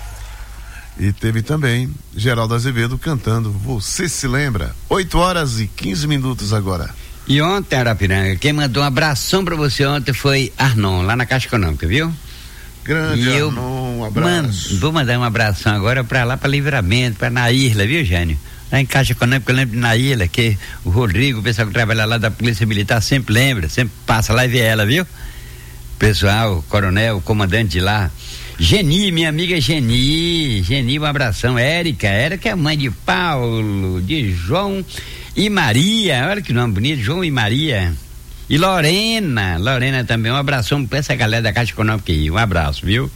E teve também Geraldo Azevedo cantando Você Se Lembra. oito horas e quinze minutos agora. E ontem, Arapiranga, quem mandou um abração pra você ontem foi Arnon, lá na Caixa Econômica, viu? Grande e eu Arnon, um abraço. Man, vou mandar um abração agora pra lá, pra Livramento, pra Naírla, viu, Jânio? Lá em Caixa Econômica, eu lembro de Naíla, que o Rodrigo, o pessoal que trabalha lá da Polícia Militar, sempre lembra, sempre passa lá e vê ela, viu? Pessoal, o coronel, o comandante de lá. Geni, minha amiga Geni, Geni, um abração. Érica, Érica é mãe de Paulo, de João e Maria, olha que nome bonito, João e Maria. E Lorena, Lorena também, um abração pra essa galera da Caixa Econômica aí, um abraço, viu?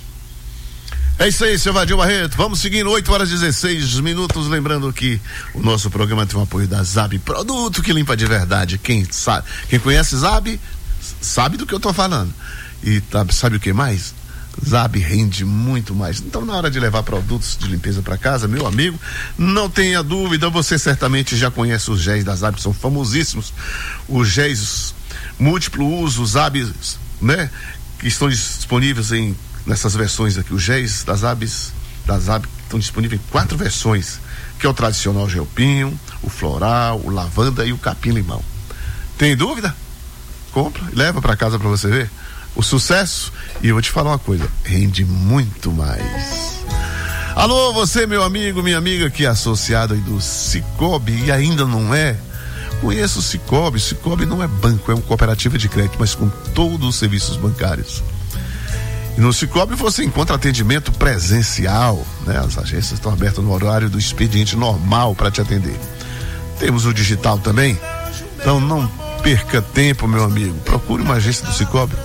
É isso aí, seu Vadil Barreto. Vamos seguindo, oito horas e dezesseis minutos. Lembrando que o nosso programa tem o apoio da Zab, produto que limpa de verdade. Quem sabe, quem conhece Zab, sabe do que eu tô falando. E tá, sabe o que mais? Zab rende muito mais. Então, na hora de levar produtos de limpeza para casa, meu amigo, não tenha dúvida, você certamente já conhece os géis da Zab, são famosíssimos. Os géis múltiplo uso, Zab, né? Que estão disponíveis em nessas versões aqui, os géis das aves, das aves estão disponíveis em quatro versões, que é o tradicional gel pinho, o floral, o lavanda e o capim limão. Tem dúvida? Compra e leva para casa para você ver o sucesso. E eu vou te falar uma coisa, rende muito mais. Alô, você, meu amigo, minha amiga que é associado aí do Cicobi e ainda não é, conheça o Cicobi. Cicobi não é banco, é uma cooperativa de crédito, mas com todos os serviços bancários. E no Cicobi você encontra atendimento presencial, né? As agências estão abertas no horário do expediente normal para te atender. Temos o digital também, então não perca tempo, meu amigo. Procure uma agência do Cicobi.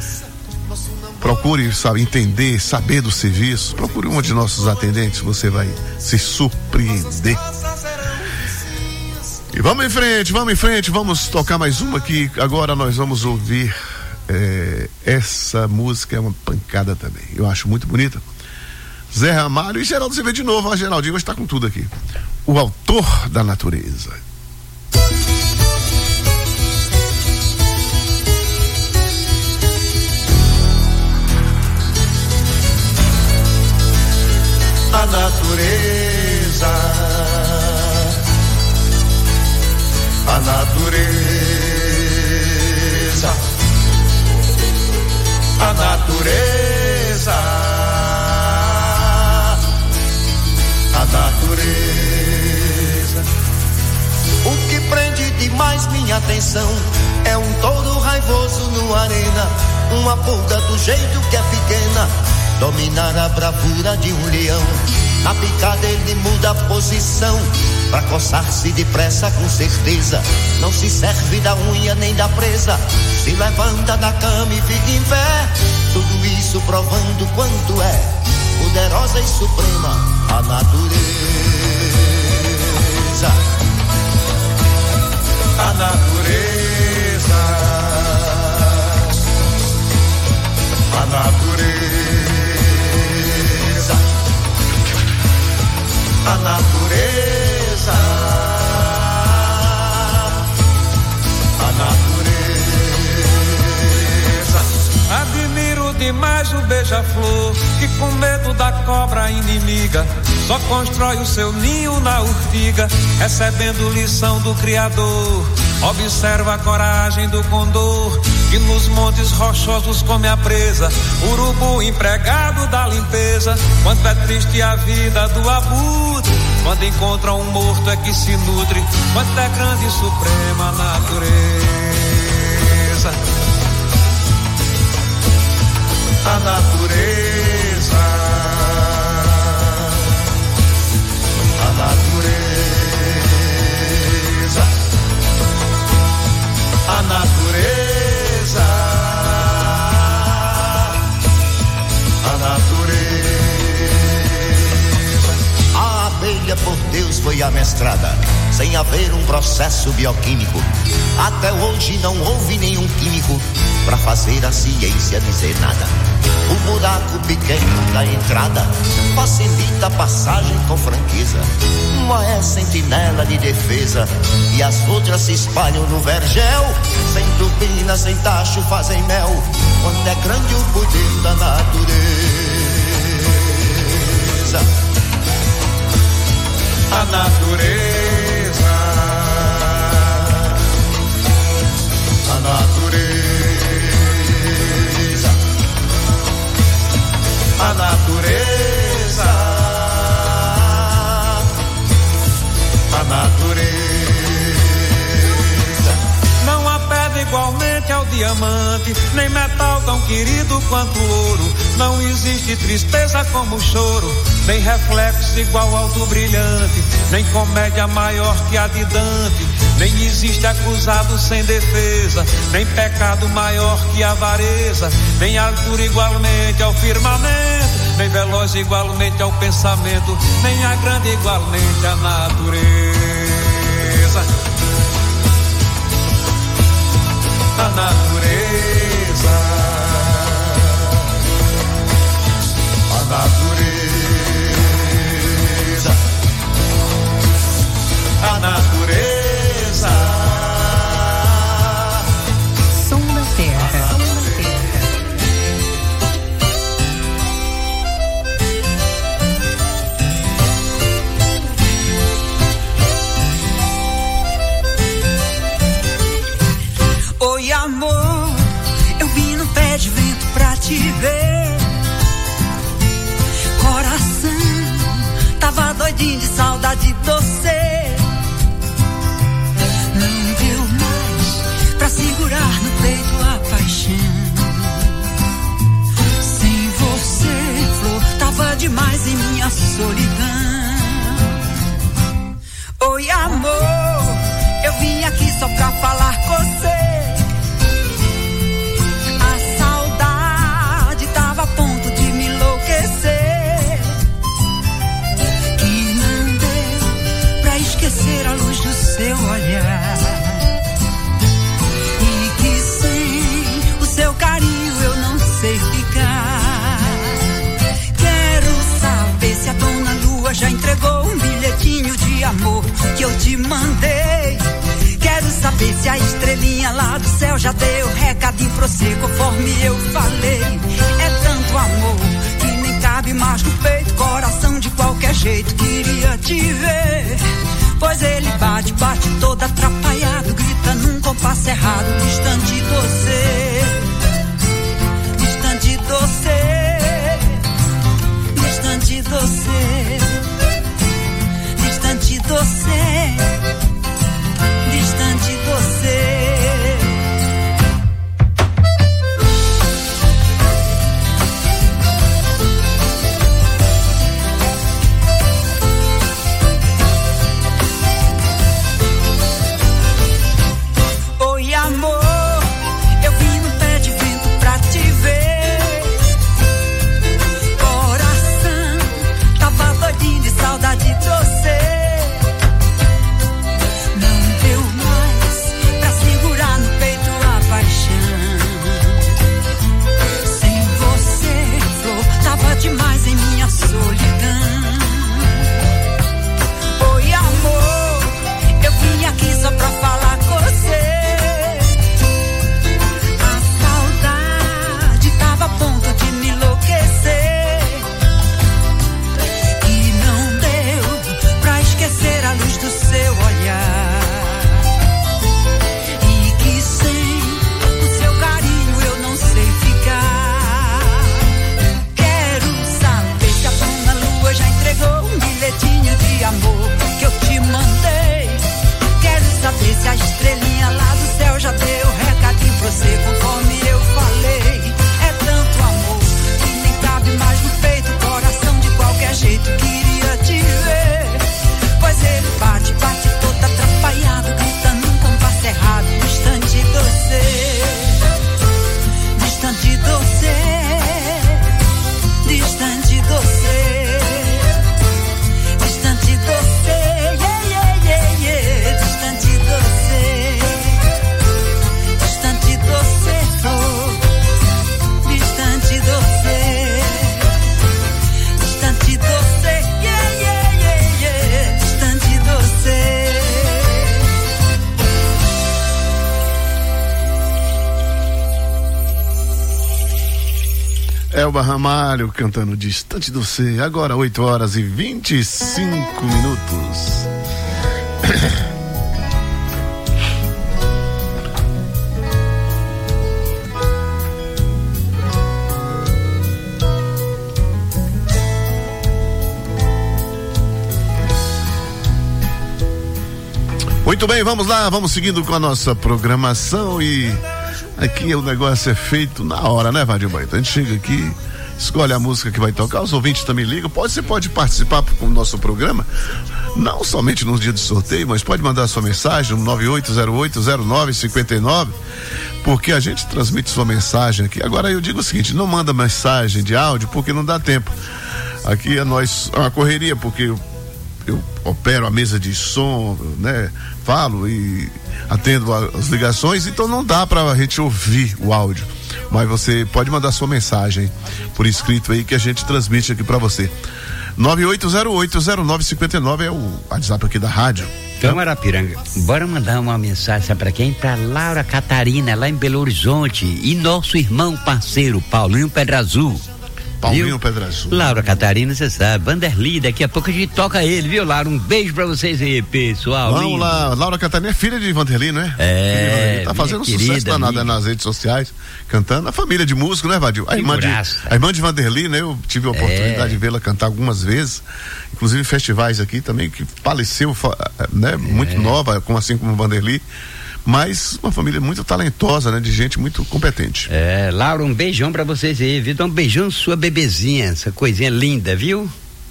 Procure, sabe, entender, saber do serviço. Procure um de nossos atendentes, você vai se surpreender. E vamos em frente, vamos em frente, vamos tocar mais uma aqui. Agora nós vamos ouvir. É, essa música é uma pancada também, eu acho muito bonita. Zé Ramalho e Geraldo Azevedo de novo. A Geraldinho hoje está com tudo aqui. O autor da natureza. A natureza, a natureza, a natureza, a natureza. O que prende demais minha atenção é um touro raivoso no arena, uma pulga do jeito que é pequena, dominar a bravura de um leão. Na picada ele muda a posição, pra coçar-se depressa com certeza. Não se serve da unha nem da presa, se levanta da cama e fica em pé. Tudo isso provando quanto é poderosa e suprema a natureza. A natureza, a natureza, a natureza, a natureza. Admiro demais o beija-flor que com medo da cobra inimiga só constrói o seu ninho na urtiga, recebendo lição do Criador. Observa a coragem do condor que nos montes rochosos come a presa, urubu empregado da limpeza. Quanto é triste a vida do abutre, quando encontra um morto é que se nutre. Quanto é grande e suprema a natureza. A natureza, a natureza, a natureza, a natureza. A abelha por Deus foi amestrada, sem haver um processo bioquímico. Até hoje não houve nenhum químico pra fazer a ciência dizer nada. O buraco pequeno da entrada facilita a passagem com franqueza. Uma é sentinela de defesa e as outras se espalham no vergel. Sem turbina, sem tacho, fazem mel. Quanto é grande o poder da natureza. A natureza, a natureza, a natureza, a natureza. não há pedra igualmente ao diamante, nem metal tão querido quanto o ouro. Não existe tristeza como o choro, nem reflexo igual ao do brilhante, nem comédia maior que a de Dante. Nem existe acusado sem defesa, nem pecado maior que a avareza, nem altura igualmente ao firmamento, nem veloz igualmente ao pensamento, nem a grande igualmente à natureza. A natureza, a natureza, a natureza. Som da Terra. Oi, amor, eu vim no pé de vento pra te ver. Coração, tava doidinho de saudade de você. Não deu mais pra segurar no peito a paixão. Sem você, flor, tava demais em minha solidão. Oi, amor, eu vim aqui só pra falar com você. A ponto de me enlouquecer, que não deu pra esquecer a luz do seu olhar, e que sem o seu carinho eu não sei ficar. Quero saber se a dona Lua já entregou um bilhetinho de amor que eu te mandei. Quero saber se a estrelinha lá do céu já deu recadinho pra você conforme eu falei. É tanto amor que nem cabe mais no peito, coração de qualquer jeito queria te ver. Pois ele bate, bate todo atrapalhado, grita num compasso errado, distante de você, distante de você, distante de você, distante de você, distante de você. Elba Ramalho cantando Distante do Ser. Agora oito horas e vinte e cinco minutos. Muito bem, vamos lá, vamos seguindo com a nossa programação e aqui o negócio é feito na hora, né, Vadir Baito? A gente chega aqui, escolhe a música que vai tocar, os ouvintes também ligam, pode, você pode participar do nosso programa, não somente nos dias de sorteio, mas pode mandar sua mensagem no nove oito zero oito zero nove cinco nove, porque a gente transmite sua mensagem aqui. Agora eu digo o seguinte, não manda mensagem de áudio porque não dá tempo. Aqui é nós, é uma correria, porque eu, eu opero a mesa de som, né? Falo e atendo as ligações, então não dá pra gente ouvir o áudio, mas você pode mandar sua mensagem por escrito aí que a gente transmite aqui pra você. nove oito zero oito zero nove cinco nove é o WhatsApp aqui da rádio. Então, Arapiranga, bora mandar uma mensagem, sabe pra quem? Pra Laura Catarina, lá em Belo Horizonte, e nosso irmão parceiro, Paulinho Pedra Azul. Paulinho Pedra Azul. Laura Catarina, você sabe, Vanderly, daqui a pouco a gente toca ele, viu, Laura? Um beijo pra vocês aí, pessoal. Vamos lindo. Lá, Laura Catarina é filha de Vanderly, né? É. Tá fazendo sucesso danado amiga. Nas redes sociais, cantando. A família de músico, né, Vadil? A irmã, de, a irmã de Vanderly, né? Eu tive a oportunidade é. de vê-la cantar algumas vezes, inclusive em festivais aqui também, que faleceu, né? É. Muito nova, como assim como Vanderly. Mas uma família muito talentosa, né? De gente muito competente. É, Laura, um beijão pra vocês aí, viu? Dá um beijão sua bebezinha, essa coisinha linda, viu?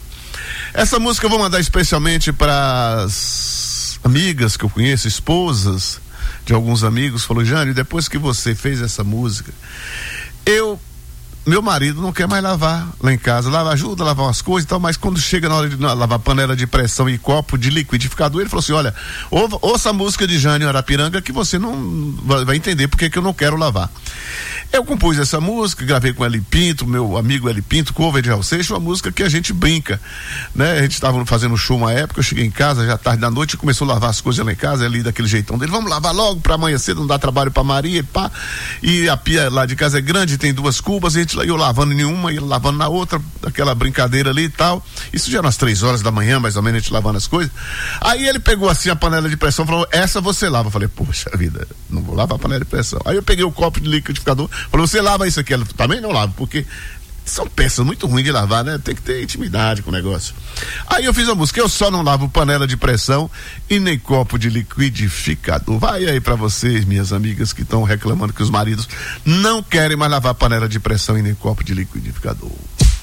Essa música eu vou mandar especialmente para as amigas que eu conheço, esposas de alguns amigos. Falou, Jânio, depois que você fez essa música, eu... meu marido não quer mais lavar lá em casa, lava, ajuda a lavar umas coisas e tal, mas quando chega na hora de lavar panela de pressão e copo de liquidificador, ele falou assim, olha, ou, ouça a música de Jânio Arapiranga que você não vai, vai entender porque que eu não quero lavar. Eu compus essa música, gravei com Eli Pinto, meu amigo Eli Pinto, cover de Raul Seixas, uma música que a gente brinca, né? A gente estava fazendo show uma época, eu cheguei em casa já tarde da noite e começou a lavar as coisas lá em casa, ali daquele jeitão dele, vamos lavar logo pra amanhã cedo, não dá trabalho pra Maria e pá, e a pia lá de casa é grande, tem duas cubas, a gente, eu lavando em uma e ele lavando na outra, aquela brincadeira ali e tal, isso já nas três horas da manhã, mais ou menos, a gente lavando as coisas, aí ele pegou assim a panela de pressão e falou, essa você lava, eu falei, poxa vida, não vou lavar a panela de pressão, aí eu peguei o copo de liquidificador, falou, você lava isso aqui, ela também não lava, porque são peças muito ruins de lavar, né? Tem que ter intimidade com o negócio. Aí eu fiz a música, eu só não lavo panela de pressão e nem copo de liquidificador. Vai aí pra vocês, minhas amigas que estão reclamando que os maridos não querem mais lavar panela de pressão e nem copo de liquidificador.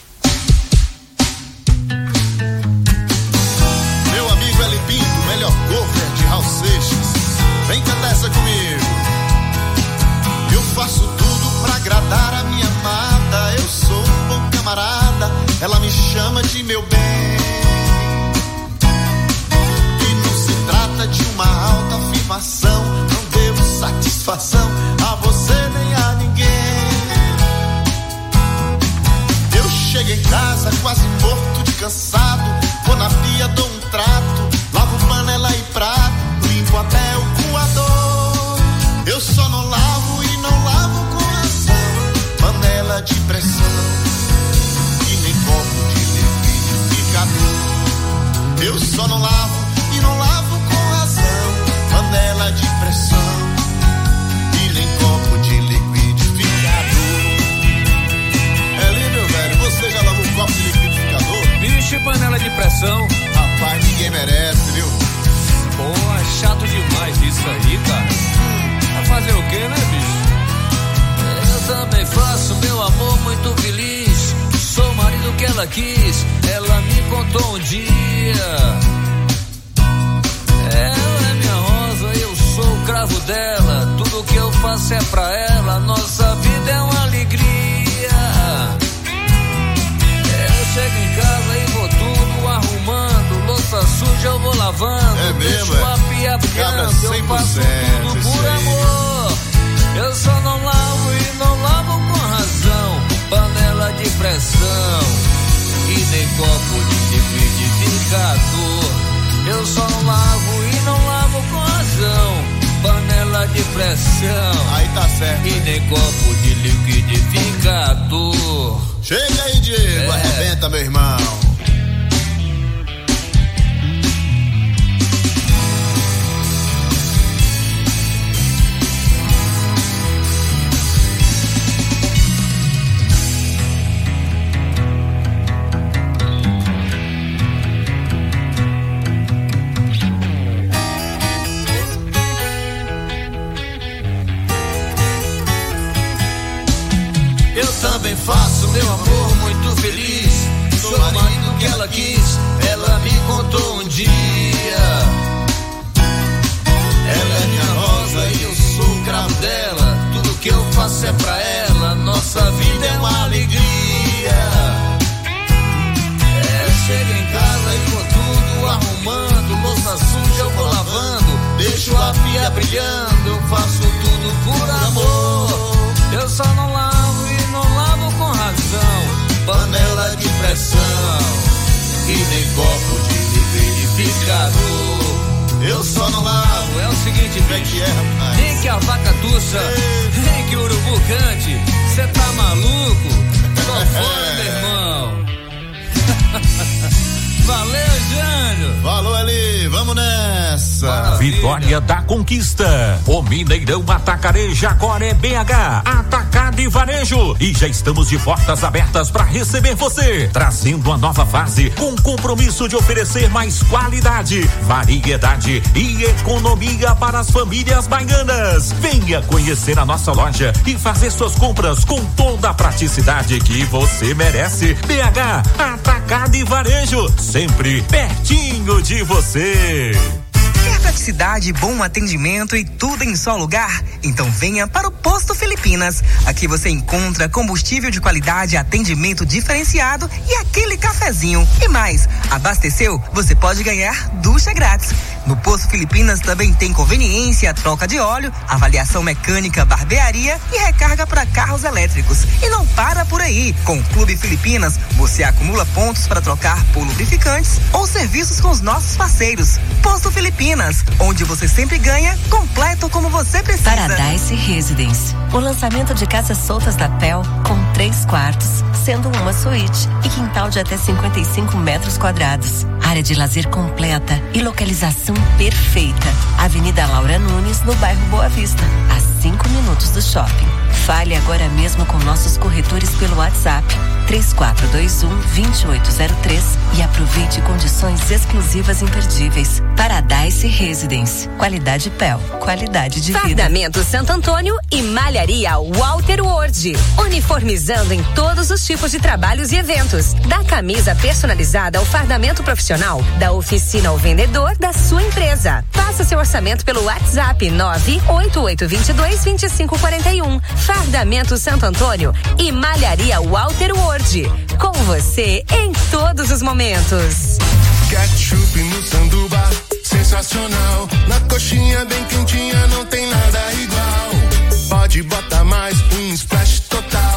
Meu amigo Eli Pinto, melhor cover de Raul Seixas, vem cantar essa comigo. Eu faço tudo pra agradar a minha amada, eu sou um bom camarada, ela me chama de meu bem. E não se trata de uma alta afirmação, não devo satisfação a você nem a ninguém. Eu chego em casa quase morto de cansado, vou na pia, dou um trato, lavo panela e prato, limpo até o coador. Eu só não lavo e não lavo com razão panela de pressão e nem copo de liquidificador. Eu só não lavo e não lavo com razão panela de pressão e nem copo de liquidificador. É lindo, meu velho, você já lavou um copo de liquidificador? Bicho e panela de pressão, rapaz, ninguém merece, viu? Pô, é chato demais isso aí, cara. Vai fazer o que, né, bicho? Eu também faço, meu amor, muito feliz. Sou o marido que ela quis, ela me contou um dia. Ela é minha rosa, eu sou o cravo dela. Tudo que eu faço é pra ela, nossa vida é uma alegria. Eu chego em casa e vou tudo arrumando, louça suja eu vou lavando, é mesmo, deixo a pia brilhando, eu faço tudo por amor. Eu só não lavo e não lavo com razão panela de pressão e nem copo de liquidificador. Eu só não lavo e não lavo com razão panela de pressão, aí tá certo, e nem copo de liquidificador. Chega aí, Diego, é. Arrebenta, meu irmão. Também faço meu amor muito feliz. Sou o marido que ela quis. Ela me contou um dia. Ela é minha rosa e eu sou o cravo dela. Tudo que eu faço é pra ela. Nossa vida é uma alegria. É, chega em casa e vou tudo arrumando. Louça suja eu vou lavando. Deixo a pia brilhando. Eu faço tudo por amor. Eu só não lavo e não lavo com razão. Panela de pressão e nem copo de liquidificador. Eu só não lavo. É o seguinte, vem que é, rapaz. Nem que a vaca tussa, nem que o urubu cante. Cê tá maluco? Tô fora, meu irmão. Valeu, Jânio. Falou ali, vamos nessa. Maravilha. Vitória da Conquista. O Mineirão Atacarejo agora é B H, Atacado e Varejo. E já estamos de portas abertas para receber você, trazendo uma nova fase com compromisso de oferecer mais qualidade, variedade e economia para as famílias baianas. Venha conhecer a nossa loja e fazer suas compras com toda a praticidade que você merece. B H, Atacado e Varejo, sempre pertinho de você. Quer praticidade, bom atendimento e tudo em só lugar? Então venha para o Posto Filipinas. Aqui você encontra combustível de qualidade, atendimento diferenciado e aquele cafezinho. E mais, abasteceu? Você pode ganhar ducha grátis. No Posto Filipinas também tem conveniência, troca de óleo, avaliação mecânica, barbearia e recarga para carros elétricos. E não para por aí. Com o Clube Filipinas, você acumula pontos para trocar por lubrificantes ou serviços com os nossos parceiros. Posto Filipinas, onde você sempre ganha, completo como você precisa. Paradise Residence. O lançamento de casas soltas da P E L com três quartos, sendo uma suíte e quintal de até cinquenta e cinco metros quadrados. Área de lazer completa e localização perfeita. Avenida Laura Nunes, no bairro Boa Vista, a cinco minutos do shopping. Fale agora mesmo com nossos corretores pelo WhatsApp três quatro dois um, dois oito zero três e aproveite condições exclusivas imperdíveis. Paradise Residence. Qualidade P E L. Qualidade de vida. Fardamento Santo Antônio e Malharia Walter Ward. Uniformizando em todos os tipos de trabalhos e eventos. Da camisa personalizada ao fardamento profissional, da oficina ao vendedor da sua empresa. Faça seu orçamento pelo WhatsApp nove oito oito dois dois, dois cinco quatro um. Fardamento Santo Antônio e Malharia Walter Ward. Com você em todos os momentos. Ketchup no sanduba, sensacional. Na coxinha bem quentinha, não tem nada igual. Pode botar mais um splash total.